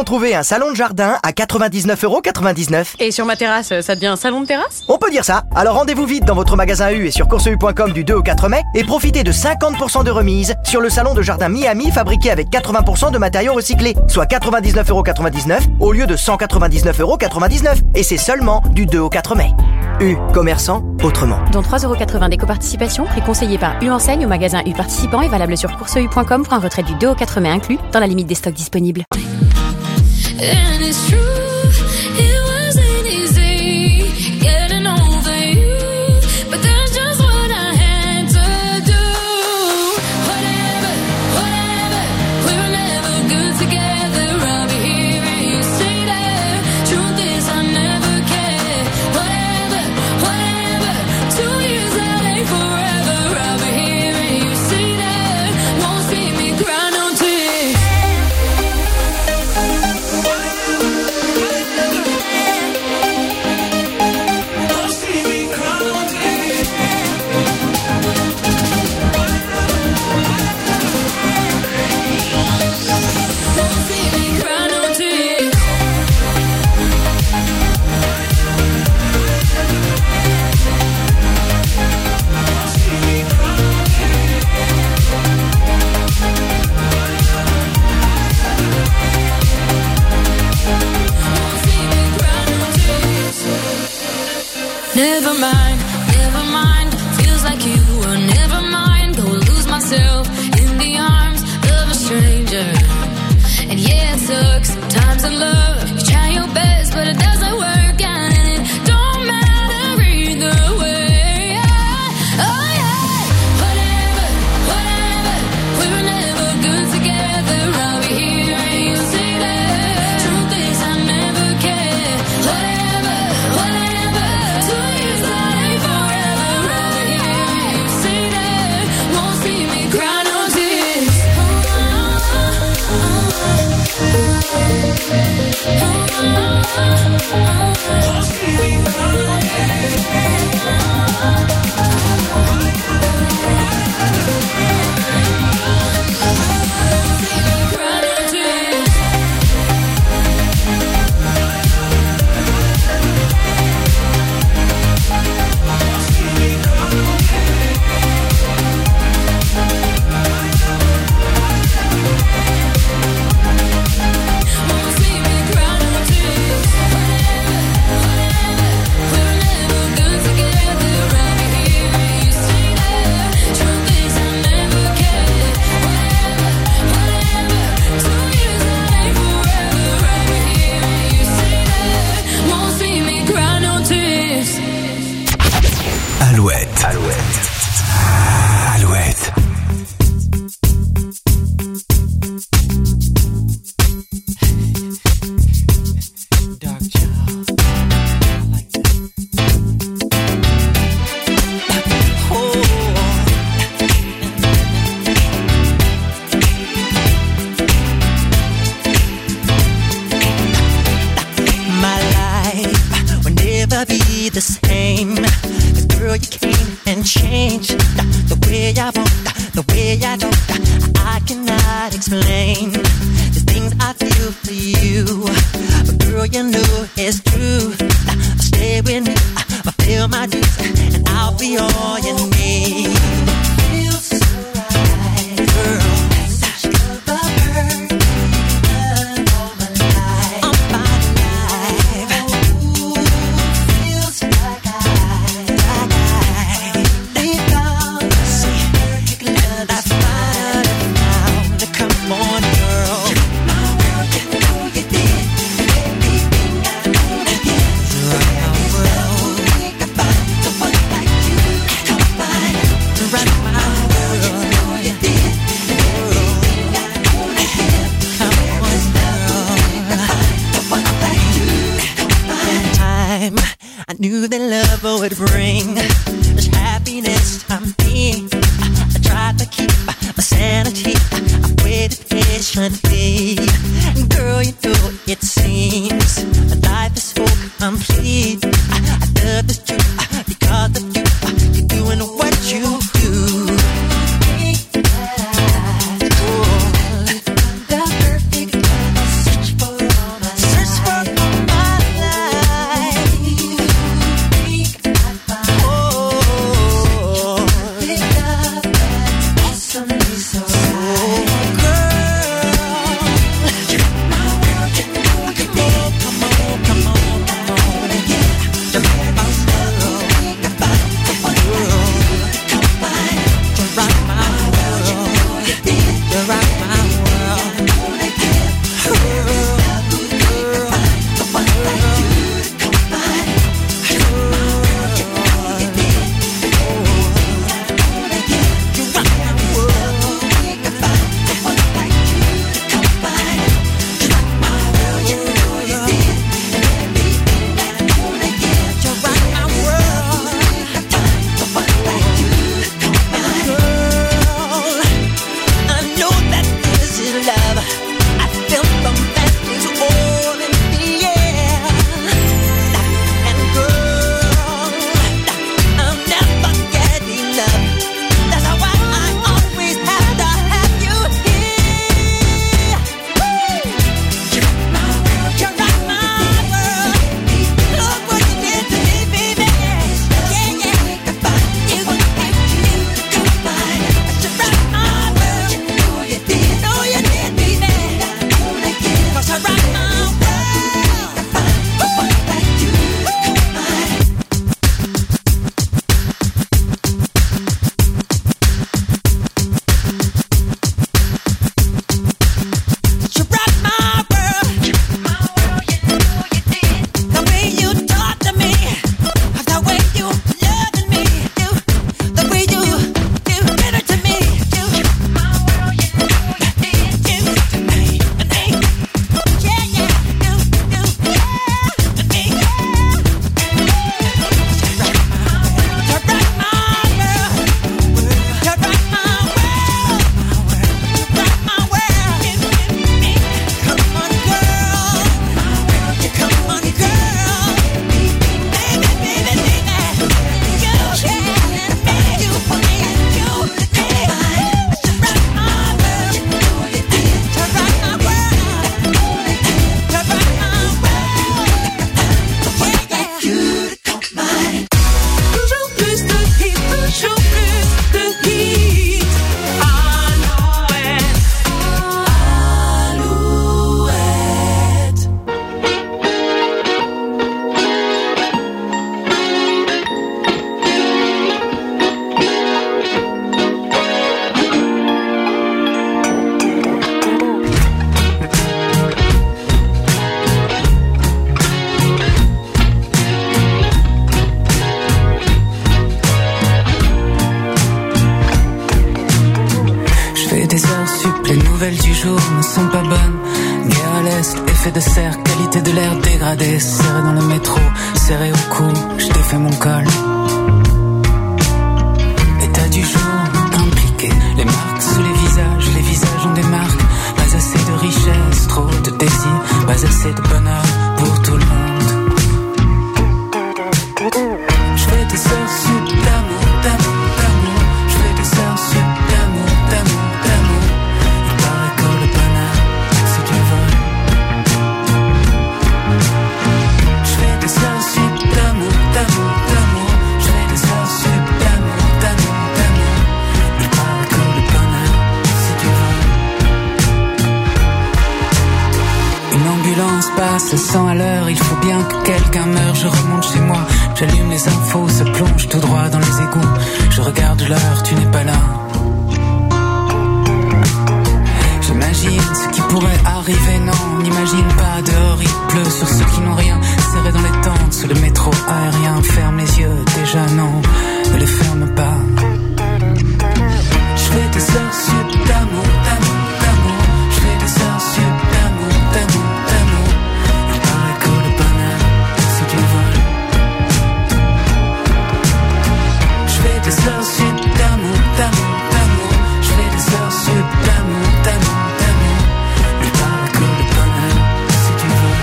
peut-on trouver un salon de jardin à 99,99 €? Et sur ma terrasse, ça devient un salon de terrasse? On peut dire ça. Alors rendez-vous vite dans votre magasin U et sur courseu.com du 2 au 4 mai et profitez de 50% de remise sur le salon de jardin Miami fabriqué avec 80% de matériaux recyclés, soit 99,99 € au lieu de 199,99 €. Et c'est seulement du 2 au 4 mai. U, commerçant autrement. Dont 3,80 € d'éco-participation, prix conseillé par U Enseigne au magasin U participant et valable sur courseu.com pour un retrait du 2 au 4 mai inclus, dans la limite des stocks disponibles. And it's true, it wasn't easy getting over you, but that's just what I had to do. Whatever, we were never good together. I'll be here and you say that. Truth is I never cared. Whatever, 2 years that ain't forever. I'll be here and you say that. Won't see me cry no tears. Never mind, feels like you were never mind. Go lose myself in the arms of a stranger. And yeah, it sucks sometimes in love. You try your best, but it doesn't work out, and it don't matter either way. Oh yeah, whatever, we were never good together. I'll be here and you say that. Truth is I never cared. Whatever, 2 years that ain't forever. I'll be here and you say that. Won't see me cry no tears. Alouette. Alouette. Dark child. I like that. My life will never be the same. Girl, you came and changed the way I want, the way I don't. I cannot explain the things I feel for you, but girl, you know it's true. Stay with me, fulfill my dreams, and I'll be all you need. Feels so right, girl. I knew that love would bring this happiness I'm being. I tried to keep my sanity. I waited patiently. Girl, you know it seems my life is so complete. I love this truth because of you. You're doing what you do. The perfect search for nouvelles du jour ne sont pas bonnes. Guerre à l'est, effet de serre, qualité de l'air dégradée. Serré dans le métro, serré au cou, je défais mon col. État du jour, impliqué. Les marques sous les visages ont des marques. Pas assez de richesse, trop de désir. Pas assez de bonheur pour tout le monde. Je fais des heures sup d'amour, d'amour, d'amour. Je fais des heures sup d'amour, d'amour, d'amour. Il paraît que le bonheur, c'est du vol. Je fais des heures sup d'amour, d'amour, d'amour. Je fais des heures sup d'amour, d'amour, d'amour. Il paraît que le bonheur, c'est du vol. Une ambulance passe 100 à l'heure. Il faut bien que quelqu'un meure. Je remonte chez moi. J'allume les infos, se plonge tout droit dans les égouts. Je regarde l'heure, tu n'es pas là. J'imagine ce qui pourrait arriver, non, n'imagine pas. Dehors il pleut sur ceux qui n'ont rien. Serré dans les tentes, sous le métro aérien. Ferme les yeux, déjà non, ne les ferme pas. Je fais des heures sup d'amour, d'amour, d'amour. Je fais des heures sup d'amour, d'amour, d'amour. Il paraît que le bonheur, c'est du vol. Des heures sup d'amour, d'amour, d'amour. Je fais des heures sup d'amour, d'amour, d'amour. Il paraît que le bonheur, c'est du vol.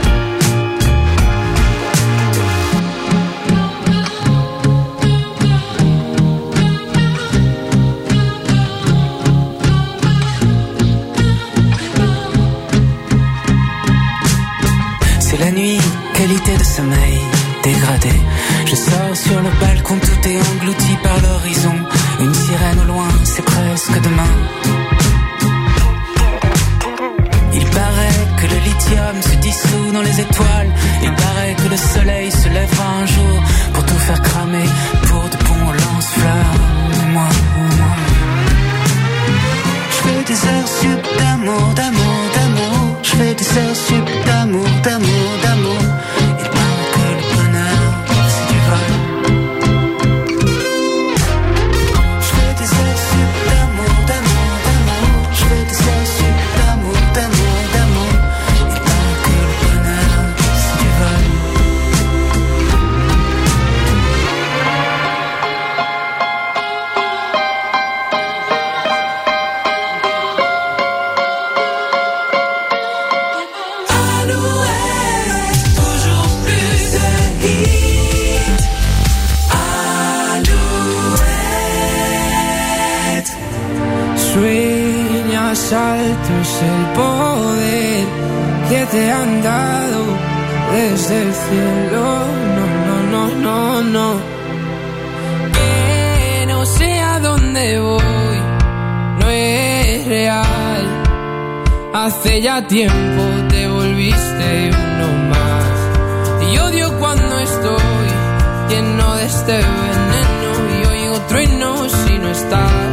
C'est la nuit, qualité de sommeil dégradé. Je sors sur le balcon, tout est englouti par l'horizon. Une sirène au loin, c'est presque demain. Il paraît que le lithium se dissout dans les étoiles. Il paraît que le soleil se lèvera un jour pour tout faire cramer, pour de bons lance-flammes. Moi. Je fais des heures sup d'amour, d'amour, d'amour. Je fais des heures sup d'amour, d'amour, d'amour. Altos el poder que te han dado desde el cielo. No. Que no sé a dónde voy, no es real. Hace ya tiempo te volviste uno más. Y odio cuando estoy lleno de este veneno y oigo truenos si no estás.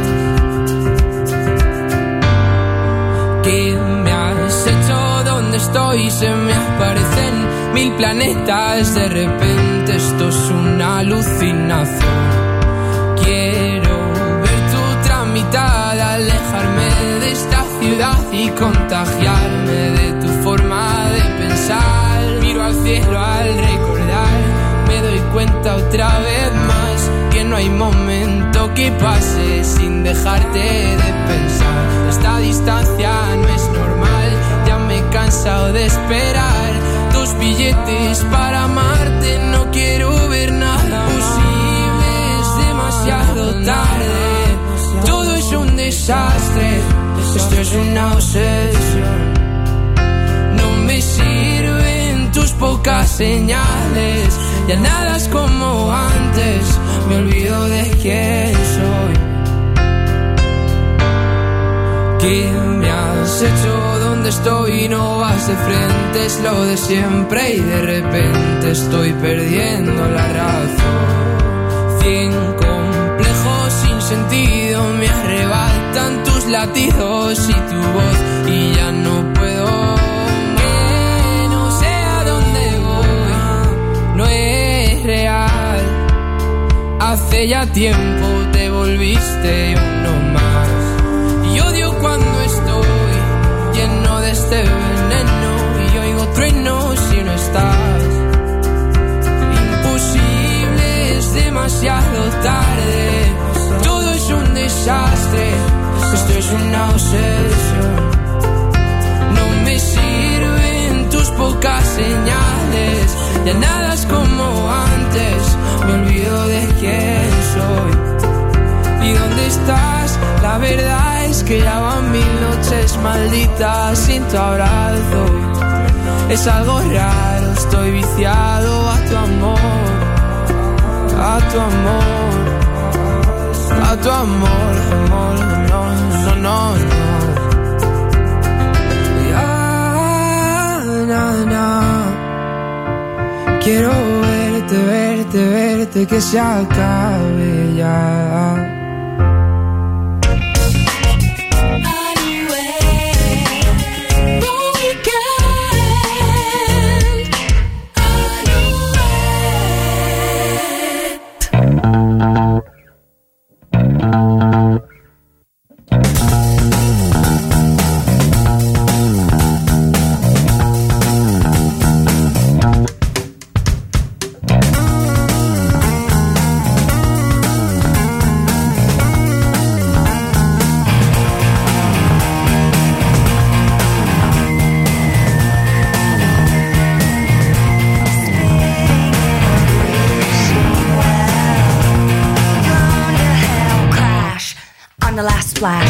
¿Qué me has hecho? ¿Dónde estoy? Se me aparecen 1000 planetas. De repente esto es una alucinación. Quiero ver tu otra mitad, alejarme de esta ciudad y contagiarme de tu forma de pensar. Miro al cielo al recordar, me doy cuenta otra vez más que no hay momento que pase sin dejarte de pensar. Esta distancia no es normal, ya me he cansado de esperar. 2 billetes para amarte, no quiero ver nada posible, es demasiado tarde. Todo es un desastre, esto es una obsesión. No me sirven tus pocas señales, ya nada es como antes, me olvido de quién soy. ¿Qué me has hecho? ¿Dónde estoy? No vas de frente, es lo de siempre y de repente estoy perdiendo la razón. 100 complejos sin sentido me arrebatan tus latidos y tu voz y ya no puedo. Que no sé a dónde voy, no es real. Hace ya tiempo te volviste uno más. Y odio cuando estoy lleno de este veneno y oigo truenos si no estás. Imposible, es demasiado tarde. Todo es un desastre. Esto es una obsesión. No me sirven tus pocas señales. Ya nada es como antes. Me olvido de quién soy. ¿Y dónde estás? La verdad es que ya van 1000 noches malditas sin tu abrazo. Es algo raro, estoy viciado a tu amor. A tu amor. A tu amor, amor, no, no, no, no. Ya, na, na. Quiero verte, verte, verte, que se acabe ya. The last splash.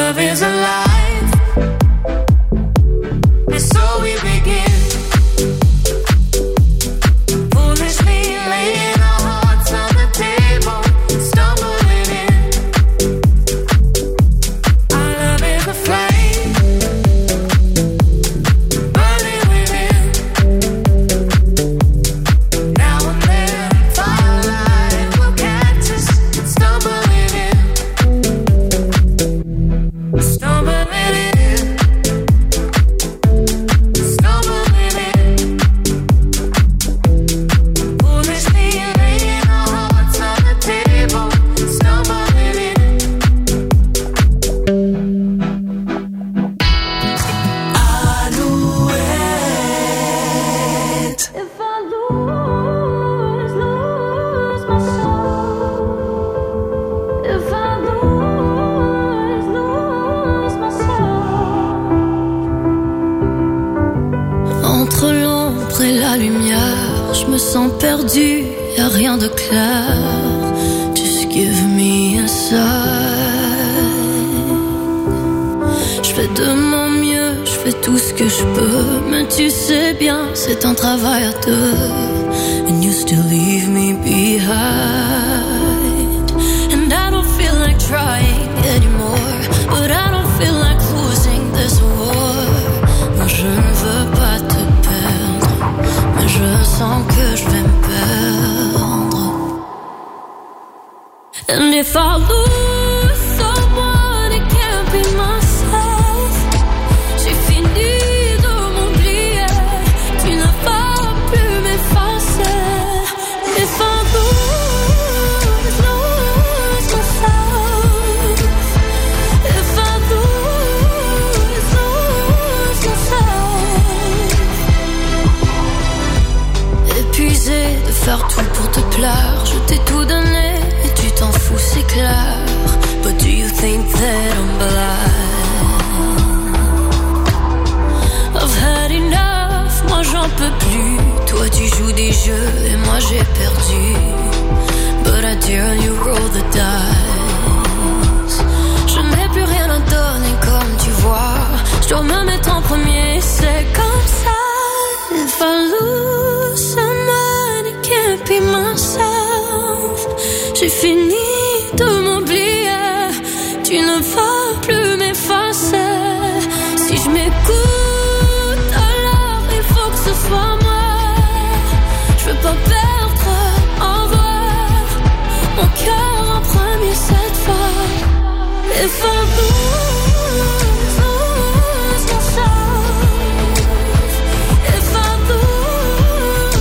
love is alive, and so we begin. Foolishly laying our hearts on the table, stumbling in. Our love is a flame, burning within. Now and then, firelight will catch us, stumbling in. Stumbling in, stumbling in. Foolishly laying our hearts on the table, stumbling in. Alouette. If I lose my soul. If I lose my soul. Entre l'ombre et la lumière, je me sens perdu, y'a rien de clair. Just give me a sign. Je fais de mon mieux, je fais tout ce que je peux, mais tu sais bien, c'est un travail à deux. And you still leave me behind. And I don't feel like trying anymore, but I don't feel like losing this war. Moi je ne veux pas te perdre, mais je sens que je vais me perdre. And if I lose someone, it can't be myself. J'ai fini de m'oublier, tu ne vas plus m'effacer. If I lose myself. If I lose myself. Épuisé de faire tout pour te plaire, je t'ai tout donné et tu t'en fous, c'est clair. But do you think that I'm blind? I've had enough, moi j'en peux plus. Toi tu joues des jeux et moi j'ai perdu. But I dare you roll the dice. Je n'ai plus rien à donner comme tu vois. Je dois me mettre en premier, c'est comme ça. If I lose someone, it can't be myself. J'ai fini de m'oublier, tu ne vas plus m'effacer. Si je m'écoute, alors il faut que ce soit moi. Je veux pas perdre, avoir mon cœur en premier cette fois. If I lose myself. If I lose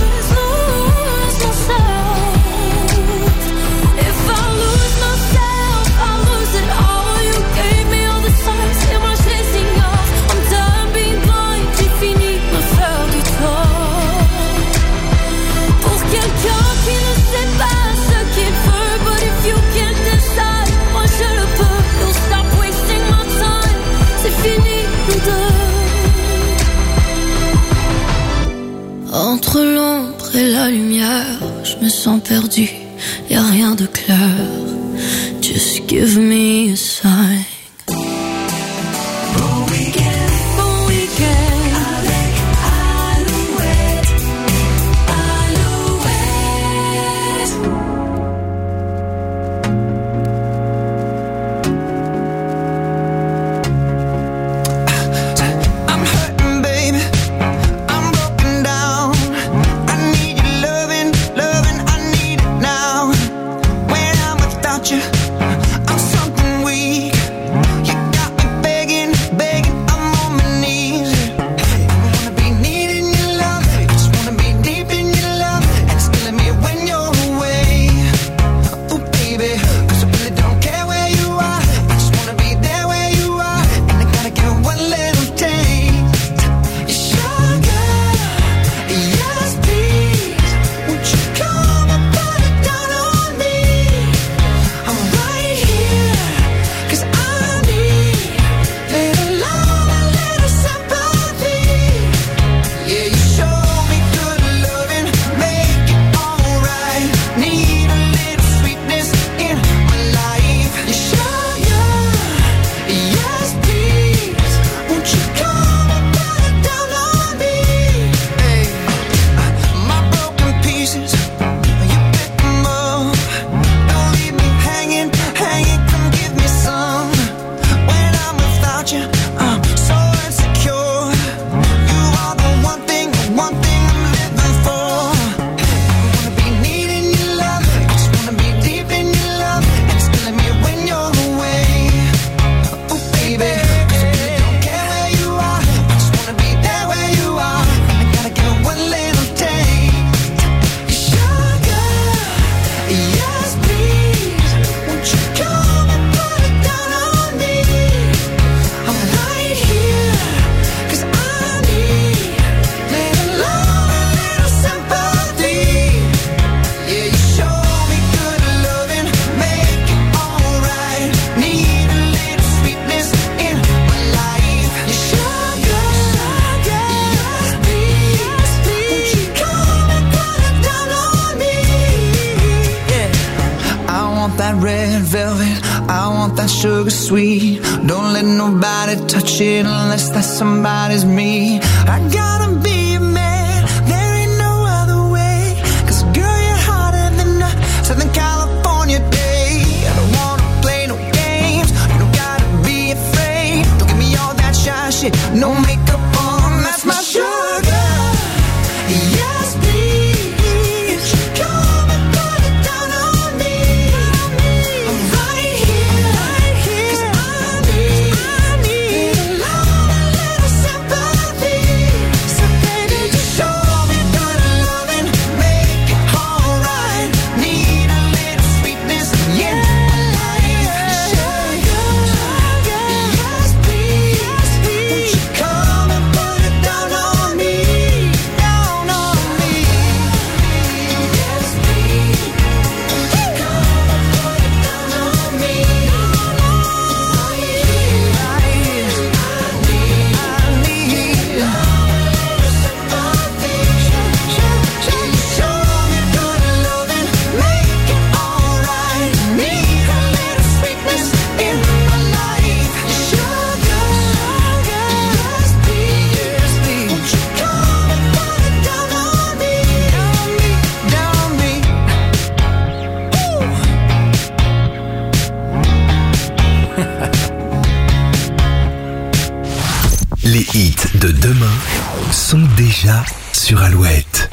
myself. If I lose myself, I lose it all. You gave me all the signs, et moi je les ignore. I'm done being blind, j'ai fini de me faire du tort. Pour quelqu'un qui ne sait pas ce qu'il veut, but if you can't decide, moi je le peux. Don't stop wasting my time, c'est fini nous deux. Entre l'ombre et la lumière, je me sens perdu, y'a rien de clair. Just give me a sign. Bon week-end avec Alouette. I'm hurting, baby. I'm broken down. I need your loving, I need it now. When I'm without you, I'm something weak. my sugar sweet. Don't let nobody touch it unless that somebody's me. I gotta be a man, there ain't no other way. 'Cause girl, you're hotter than a Southern California day. I don't wanna play no games, you don't gotta be afraid. Don't give me all that shy shit, no makeup on, that's my sugar. Yes, please, come and put it down on me. I'm right here, 'cause I need a love, a little sympathy. So baby, just show me good loving, make it alright. Need a little sweetness in my life. Sugar, yes please, won't you come and put it down on me, down on me. Yes please, won't you come and put it down on me. Les hits de demain sont déjà sur Alouette.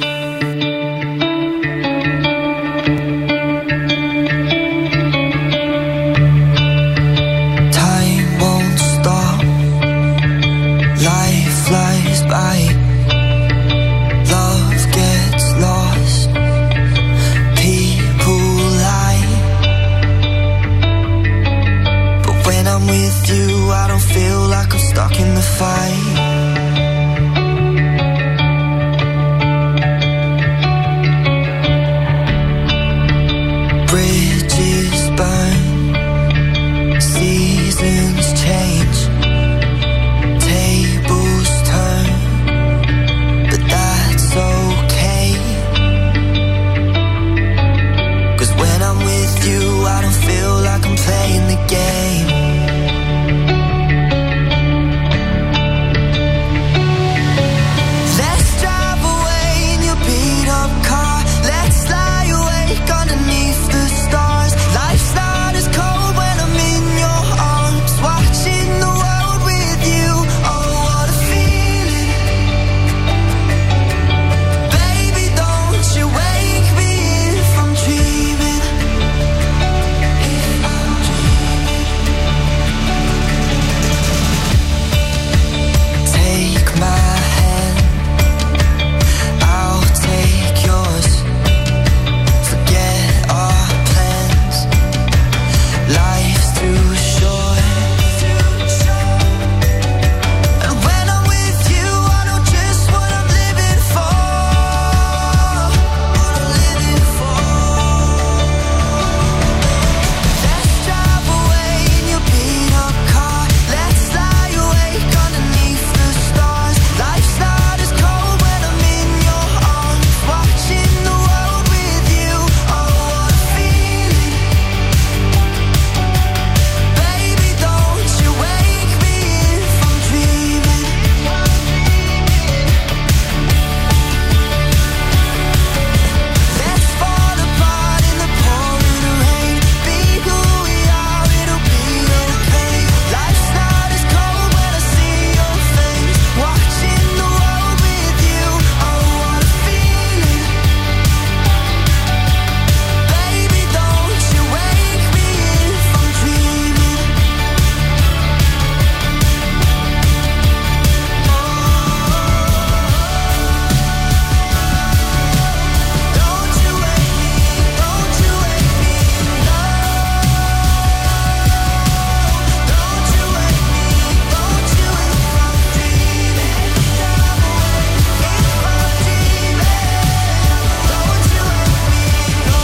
Time won't stop, life flies by, love gets lost, people lie. But when I'm with you, I don't feel like I'm stuck in the fight. Bridges burn, seasons change, tables turn, but that's okay. 'Cause when I'm with you, I don't feel like I'm playing the game. Let's drive away in your beat up car. Let's lie awake underneath the stars. Life's not as cold when I'm in your arms, watching the world with you. Oh, what a feeling. Baby, don't you wake me if I'm dreaming. If I'm dreaming. Take my hand, I'll take yours. Forget our plans, life's too short. And when I'm with you, I know just what I'm living for. What I'm living for. Let's drive away in your beat up car. Let's lie awake underneath the stars. Life's not as cold when I'm in your arms, watching the world with you. Oh, what a feeling. Baby, don't you wake me if I'm dreaming. Let's fall apart in the pouring rain. Be who we are, it'll be okay. Life's not as cold when I see your face, watching the world with you. Oh, what a feeling. Baby, don't you wake me if I'm dreaming. Don't you wake me, don't you wake me, no. Don't you wake me, don't you if I'm dreaming. Drive away if I'm dreaming. Don't you wake me, no.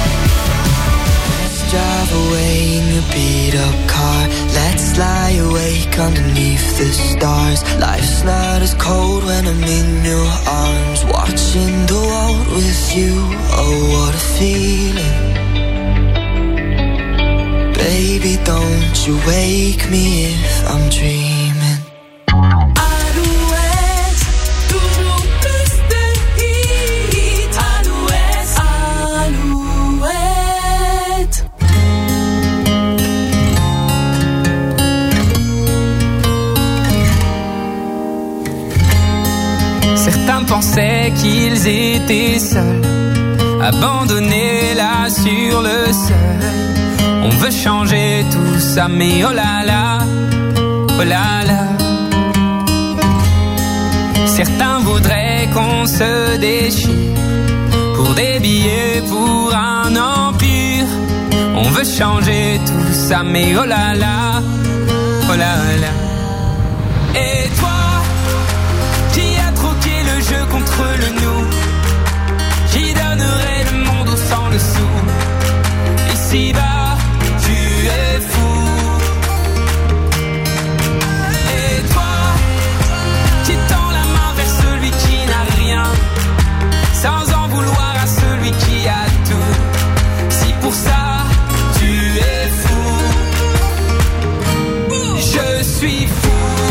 Let's drive away in your beat up car. Let's lie awake awake underneath the stars. Life's not as cold when I'm in your arms, watching the world with you. Oh, what a feeling. Baby, don't you wake me if I'm dreaming. Alouette, toujours plus de hits. Alouette, Alouette. Certains pensaient qu'ils étaient seuls, abandonnés là sur le seuil. On veut changer tout ça, mais oh là là, oh là là. Certains voudraient qu'on se déchire pour des billets, pour un empire. On veut changer tout ça, mais oh là là, oh là là. Et toi, qui a troqué le jeu contre le nous, qui donnerait le monde au sang le sou. Ici-bas, tu es fou. Et toi, qui tend la main vers celui qui n'a rien, sans en vouloir à celui qui a tout. Si pour ça, tu es fou, je suis fou.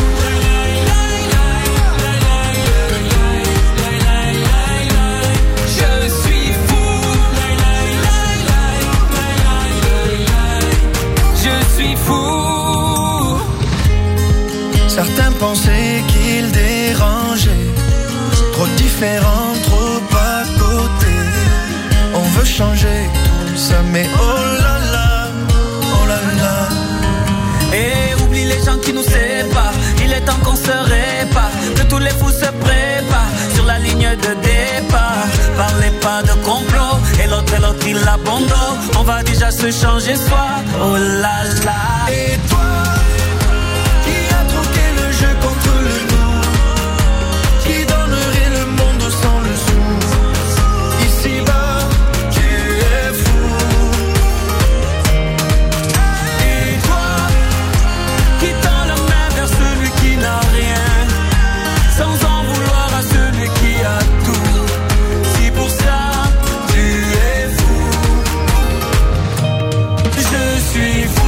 Certains pensaient qu'ils dérangeaient, trop différents, trop à côté. On veut changer tout ça, mais oh là là, oh là là. Et oublie les gens qui nous séparent, il est temps qu'on se répare, que tous les fous se préparent sur la ligne de départ. Parlez pas de complot, et l'autre il abandonne. On va déjà se changer soi, oh là là. Et toi, contre le nous, qui donnerait le monde sans le sou. Ici-bas, tu es fou. Et toi, qui tend la main vers celui qui n'a rien, sans en vouloir à celui qui a tout. Si pour ça, tu es fou, je suis fou.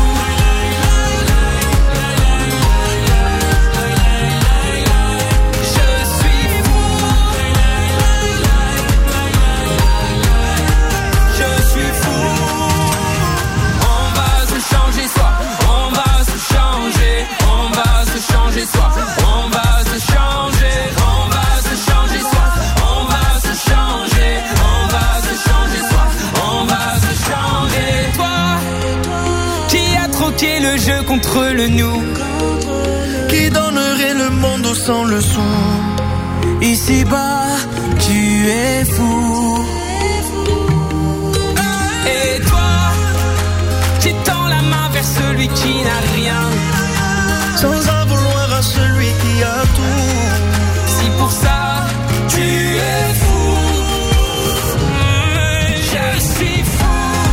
Le jeu contre le nous, qui donnerait le monde au sang le son. Ici-bas, tu es fou. Et toi, qui tend la main vers celui qui n'a rien, sans en vouloir à celui qui a tout. Si pour ça, tu es fou, je suis fou.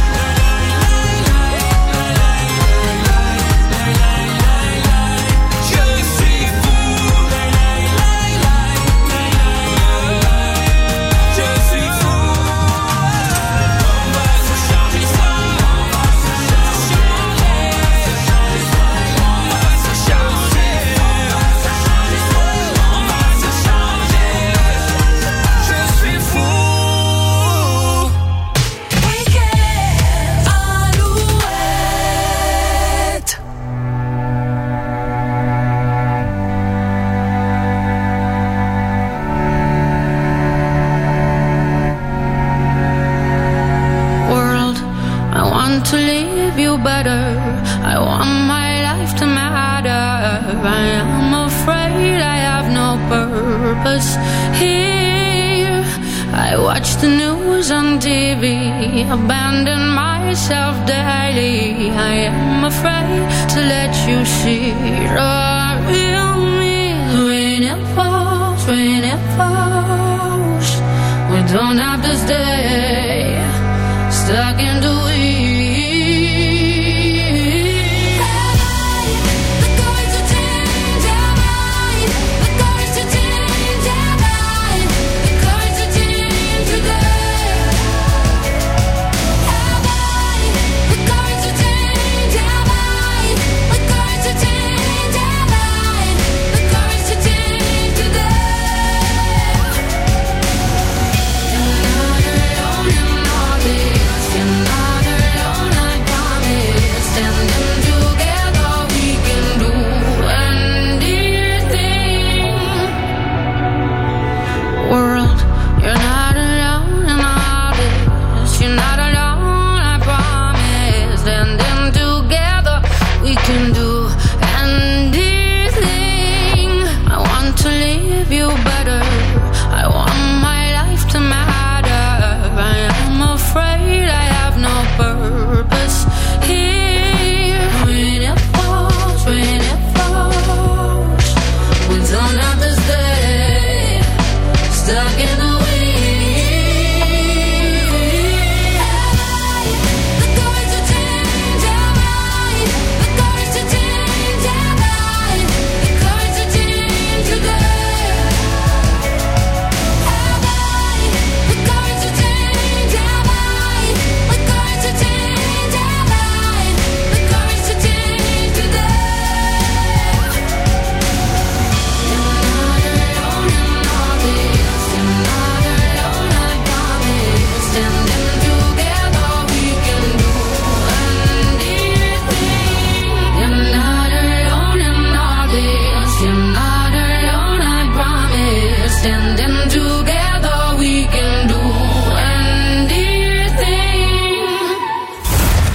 To leave you better, I want my life to matter. I am afraid I have no purpose here. I watch the news on TV, abandon myself daily. I am afraid to let you see the real me. When it falls, we don't have to stay stuck in the weeds.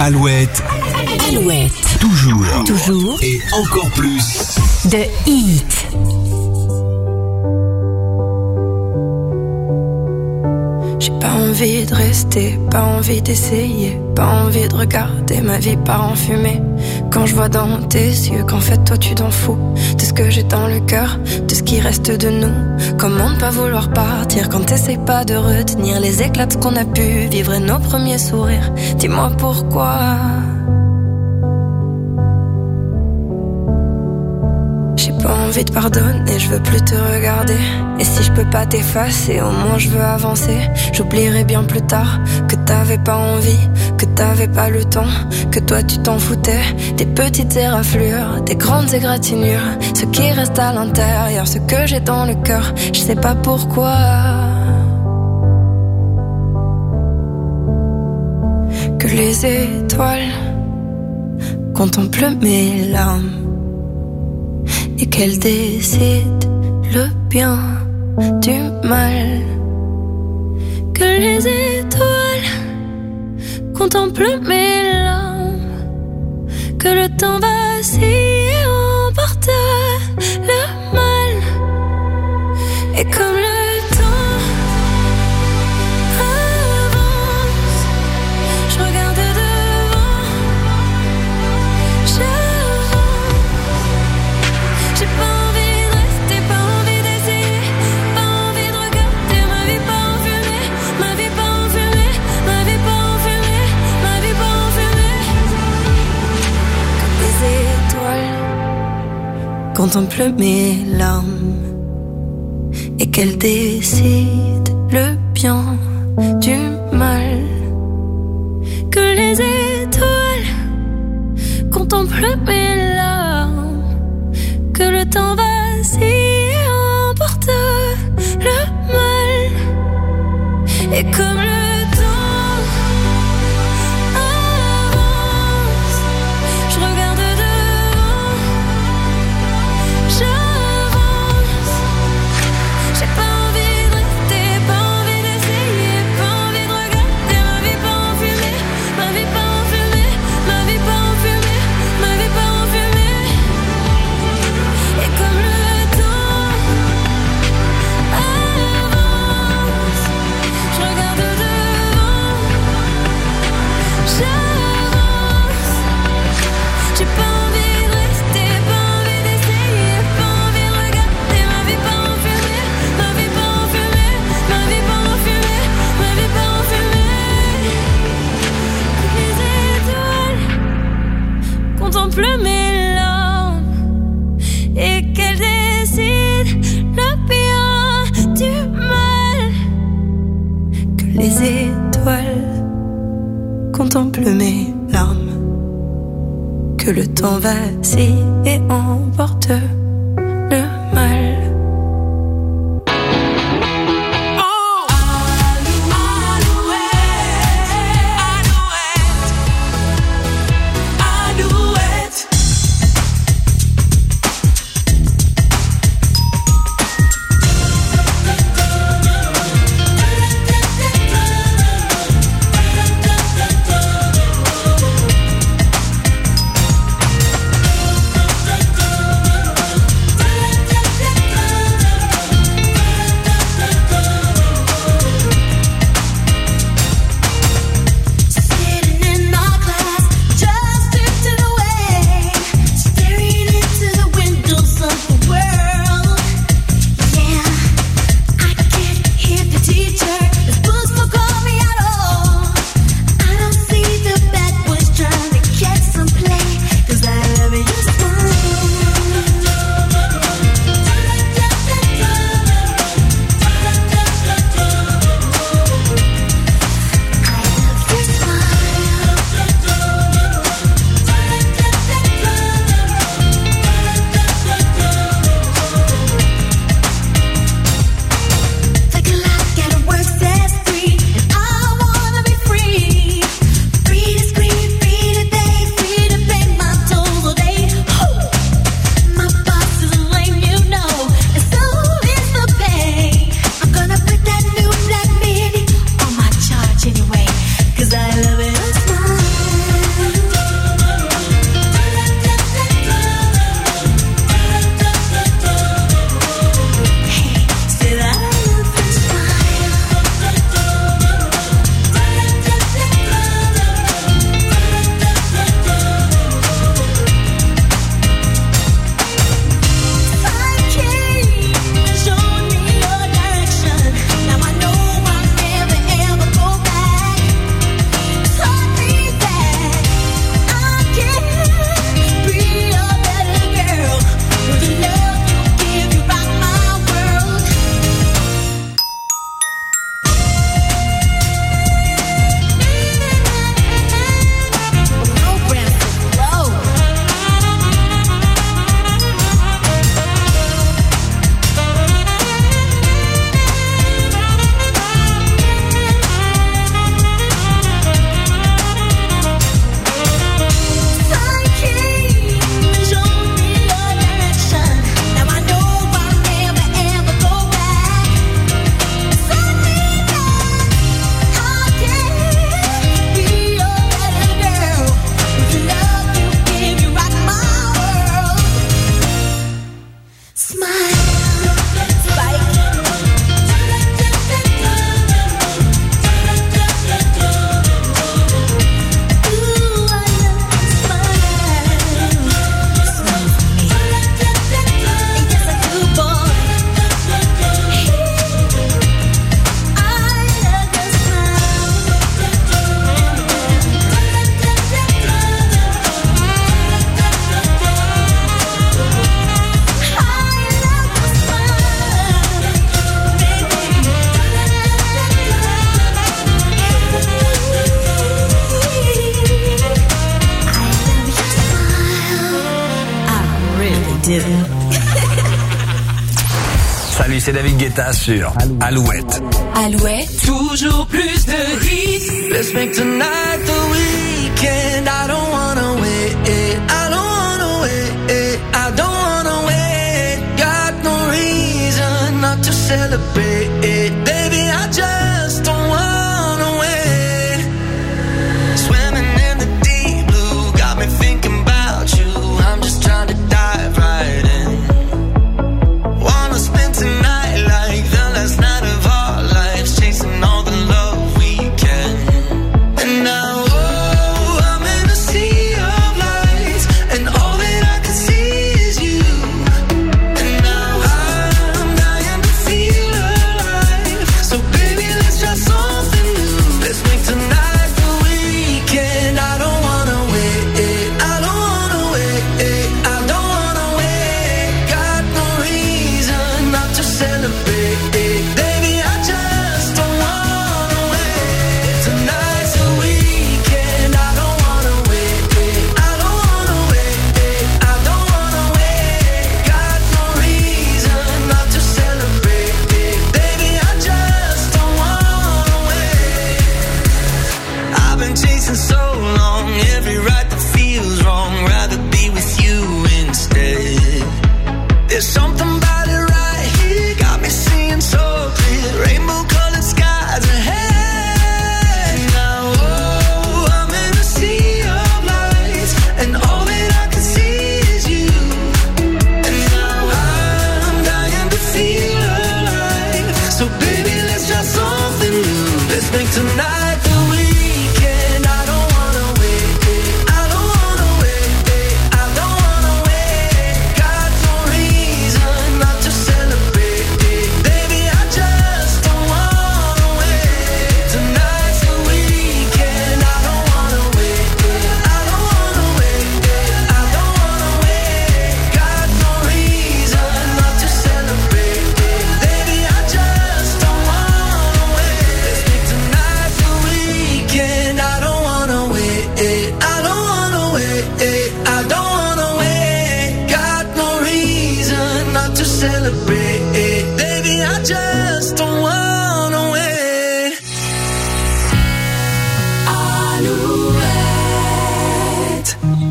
Alouette. Alouette. Toujours. Toujours. Et encore plus. De hit. J'ai pas envie de rester, pas envie d'essayer, pas envie de regarder ma vie part en fumée. Quand je vois dans tes yeux qu'en fait toi tu t'en fous de ce que j'ai dans le cœur, de ce qui reste de nous. Comment ne pas vouloir partir quand t'essayes pas de retenir les éclats de ce qu'on a pu vivre et nos premiers sourires. Dis-moi pourquoi. J'ai pas envie de pardonner, je veux plus te regarder. Et si je peux pas t'effacer, au moins je veux avancer. J'oublierai bien plus tard que t'avais pas envie, que t'avais pas le temps, que toi tu t'en foutais. Des petites éraflures, des grandes égratignures, ce qui reste à l'intérieur, ce que j'ai dans le cœur, je sais pas pourquoi. Que les étoiles contemplent mes larmes et qu'elles décident le bien du mal. Que les étoiles contemplent mes larmes, que le temps vacille et emporte le mal. Et comme le temps avance, je regarde devant, j'avance. J'ai pas envie de rester, pas envie d'essayer, pas envie de regarder ma vie pas en fumée, ma vie pas en fumée, ma vie pas en fumée, ma vie pas en fumée. Comme les étoiles contemplent mes larmes et qu'elles décident le bien du mal. Que les étoiles contemplent mes larmes, que le temps vacille et emporte le mal. Et comme le temps avance, je regarde devant, j'avance. J'ai pas envie de rester, pas envie d'essayer, pas envie de regarder ma vie pas en fumée, ma vie pas en fumée, ma vie pas en fumée, ma vie pas en fumée. Et comme le temps avance, je regarde devant, j'avance. J'ai pas envie de rester, pas envie d'essayer, pas envie de regarder ma vie pas en fumée, ma vie pas en fumée, ma vie pas en fumée, ma vie pas en fumée. Les étoiles contemplent mes larmes et qu'elles décident le bien du mal. Que les étoiles contemplent mes larmes, que le temps vacille et emporte le mal. do. Salut, c'est David Guetta sur Alouette. Alouette. Toujours plus de hits. Let's make tonight the weekend. I don't wanna wait. I don't wanna wait. I don't wanna wait. Got no reason not to celebrate. Baby, I just don't wanna wait. Swimming in the deep blue got me thinking about you. I'm just trying to dive right in. Wanna spend tonight like the last night of our lives, chasing all the love we can. And now, oh, I'm in a sea of lights, and all that I can see is you. And now I'm dying to feel alive. So baby, let's try something new. Let's make tonight the weekend. I don't wanna wait. I don't wanna wait. I don't wanna wait. Got no reason not to celebrate. Baby, I just don't wanna wait. Tonight's the weekend. I don't wanna wait. I don't wanna wait. I don't wanna wait. Got no reason not to celebrate. Baby, I just don't wanna wait. I've been chasing so long, every right that feels wrong. Rather be with you instead. There's something about it right here, got me seeing so clear. Rainbow-colored skies ahead. Now, oh, I'm in a sea of lights, and all that I can see is you. And now I'm dying to feel alive. So baby, let's try something new. Let's make tonight the weekend. I don't wanna wait. I don't wanna wait. I don't wanna wait. Got no reason not to celebrate. Baby, I just don't wanna wait. Tonight's the weekend. I don't wanna wait. I don't wanna wait. I don't wanna wait. Got no reason not to celebrate. Baby, I just don't wanna wait. Let's make tonight the weekend. I don't wanna wait. I don't wanna wait. I don't wanna wait. Got no reason not to celebrate. Baby, I just don't wanna wait. Alouette.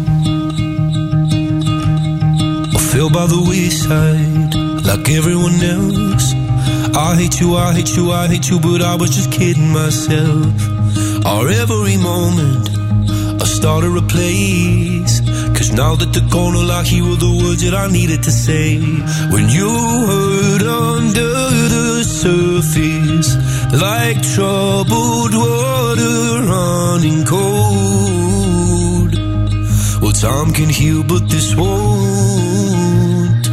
I fell by the wayside like everyone else. I hate you, I hate you, I hate you, but I was just kidding myself. Our every moment I started a place, 'cause now that they're gone, all I hear were the words that I needed to say. When you hurt under the surface, like troubled water running cold. Well, time can heal, but this won't.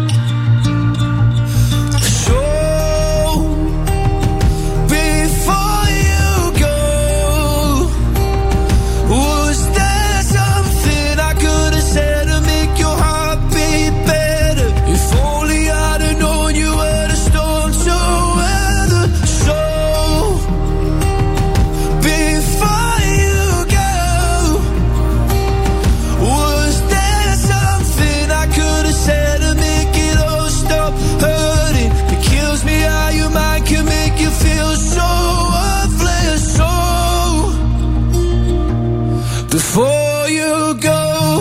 So, before you go, was there something I could have said to make your heart beat better? If only I'd have known you were the storm to weather. So, before you go, was there something I could have said to make it all stop hurting? It kills me how your mind can make you feel so worthless. So, before you go,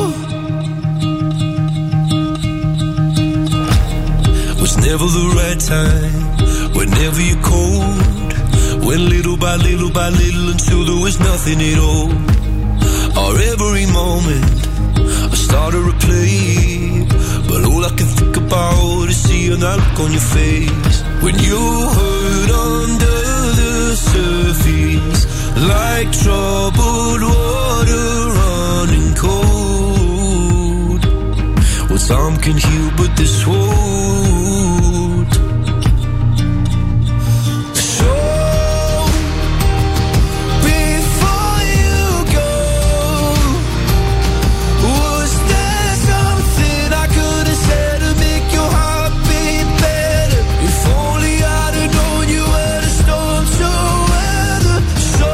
was never the right time, whenever you're cold. Went little by little by little until there was nothing at all. Our every moment I started to play, but all I can think about is seeing that look on your face. When you hurt under the surface, like troubled water running cold. Well, time can heal, but this won't. So, before you go, was there something I could have said to make your heart beat better? If only I'd have known you were the storm to weather. So,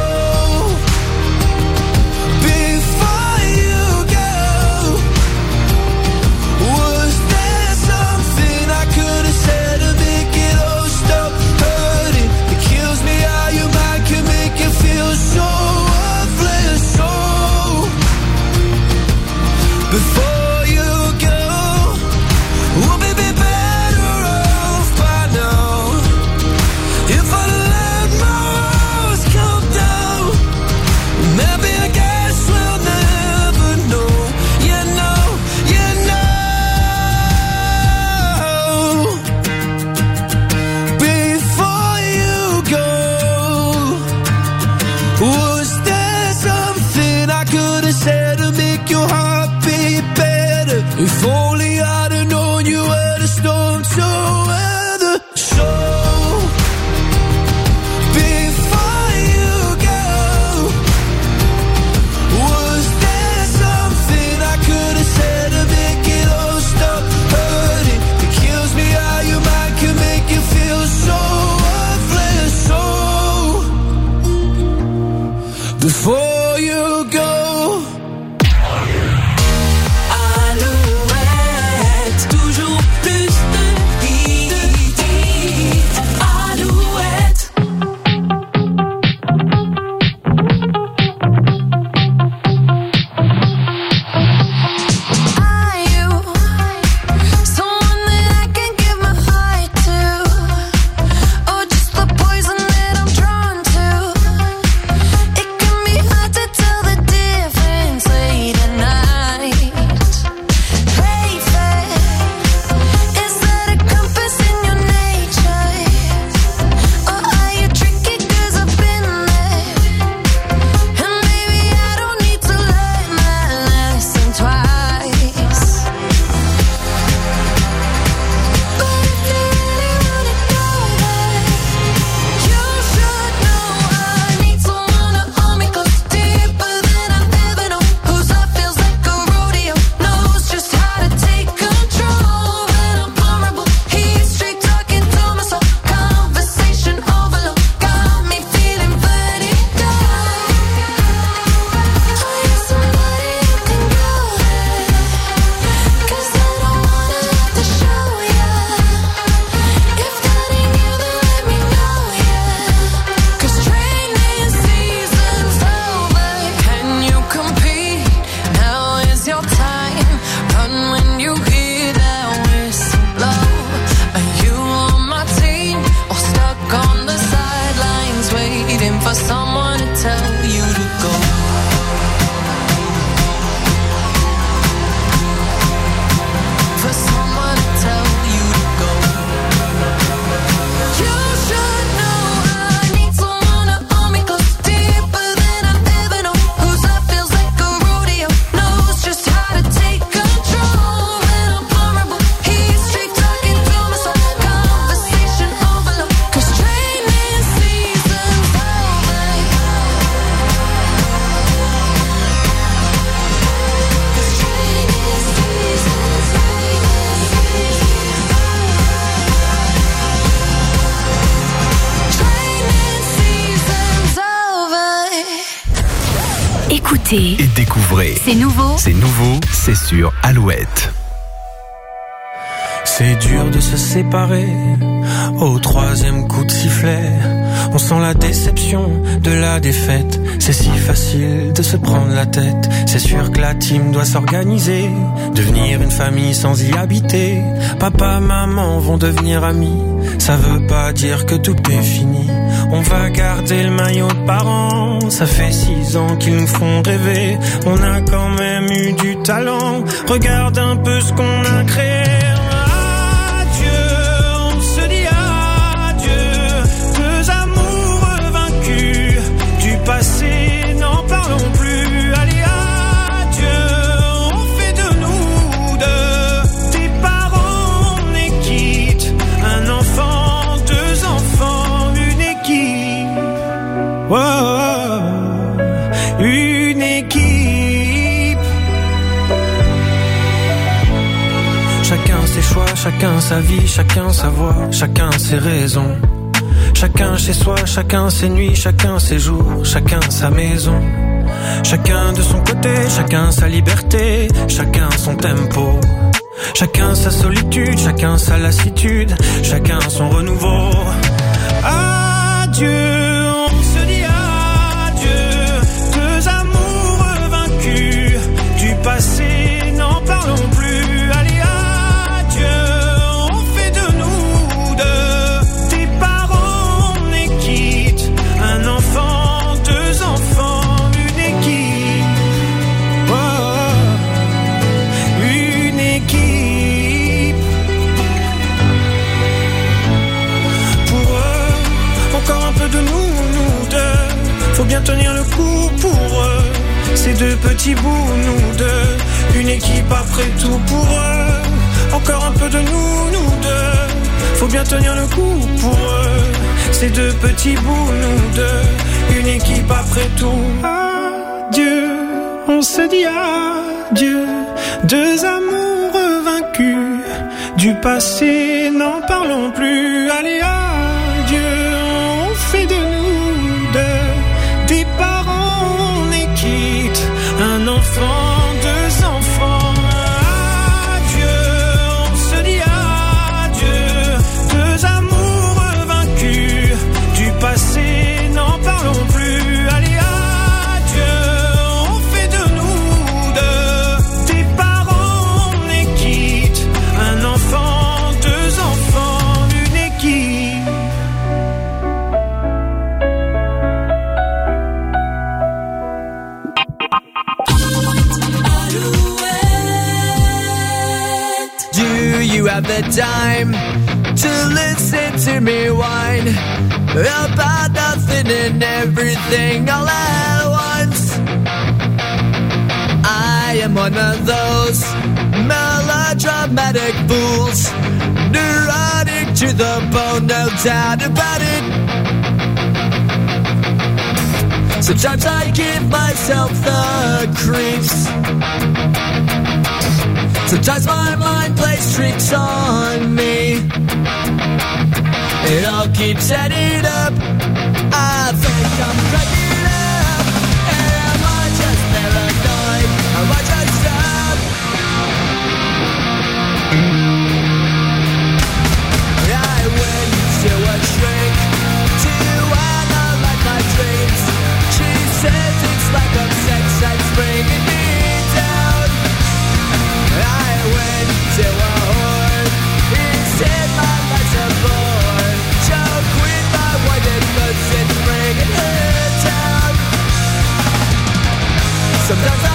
before you go, was there Écoutez et découvrez. C'est nouveau. C'est nouveau, c'est sur Alouette. C'est dur de se séparer au troisième coup de sifflet. On sent la déception de la défaite. C'est si facile de se prendre la tête. C'est sûr que la team doit s'organiser, devenir une famille sans y habiter. Papa, maman vont devenir amis. Ça veut pas dire que tout est fini. On va garder le maillot de parents. Ça fait 6 ans qu'ils nous font rêver. On a quand même eu du talent. Regarde un peu ce qu'on a créé. Passé, n'en parlons plus. Allez, adieu, on fait de nous deux tes parents, on est quitte. Un enfant, 2 enfants, une équipe. Oh, une équipe. Chacun ses choix, chacun sa vie, chacun sa voix, chacun ses raisons. Chacun chez soi, chacun ses nuits, chacun ses jours, chacun sa maison. Chacun de son côté, chacun sa liberté, chacun son tempo. Chacun sa solitude, chacun sa lassitude, chacun son renouveau. Adieu, on se dit adieu, 2 amours vaincus. Du passé, n'en parlons plus. Allez, adieu, on fait de nous deux tes parents. Un enfant, 2 enfants, une équipe. Oh, une équipe. Pour eux, encore un peu de nous deux. Faut bien tenir le coup pour eux. Ces 2 petits bouts, nous deux. Une équipe après tout pour eux. Encore un peu de nous deux. Faut bien tenir le coup pour eux. Ces 2 petits bouts, nous deux, une équipe après tout. Adieu, on se dit adieu, 2 amours vaincus. Du passé, n'en parlons plus. Allez, adieu, on fait de nous deux des parents, on est quitte. Un enfant, 2 enfants. Passé, n'en parlons plus. Allez, adieu, on fait de nous deux tes parents, on est quitte. Un enfant, 2 enfants, une équipe. Do you have the time to listen to me whine about nothing and everything all at once? I am one of those melodramatic fools, neurotic to the bone, no doubt about it. Sometimes I give myself the creeps. Sometimes my mind plays tricks on me. It all keeps adding up. I think I'm cracking up. Am I just paranoid? Am I just up? I went to a shrink to analyze my dreams. She says it's like a sex that's bringing me down. I went to a whore. He said my life's a bore. Choke with my white cause it's bringing her down. Sometimes